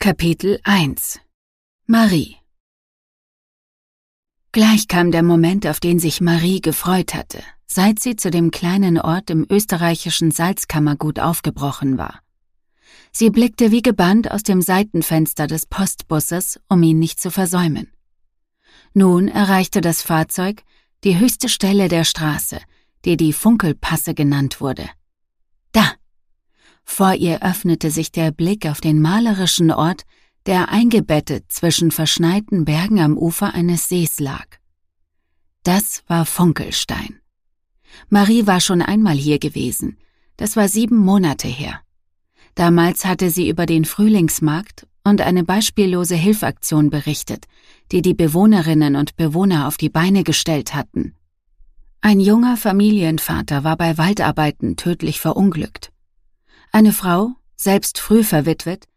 Kapitel 1 Marie. Gleich kam der Moment, auf den sich Marie gefreut hatte, seit sie zu dem kleinen Ort im österreichischen Salzkammergut aufgebrochen war. Sie blickte wie gebannt aus dem Seitenfenster des Postbusses, um ihn nicht zu versäumen. Nun erreichte das Fahrzeug die höchste Stelle der Straße, die Funkelpasse genannt wurde. Da! Vor ihr öffnete sich der Blick auf den malerischen Ort, der eingebettet zwischen verschneiten Bergen am Ufer eines Sees lag. Das war Funkelstein. Marie war schon einmal hier gewesen. Das war 7 Monate her. Damals hatte sie über den Frühlingsmarkt und eine beispiellose Hilfaktion berichtet, die Bewohnerinnen und Bewohner auf die Beine gestellt hatten. Ein junger Familienvater war bei Waldarbeiten tödlich verunglückt. Eine Frau, selbst früh verwitwet,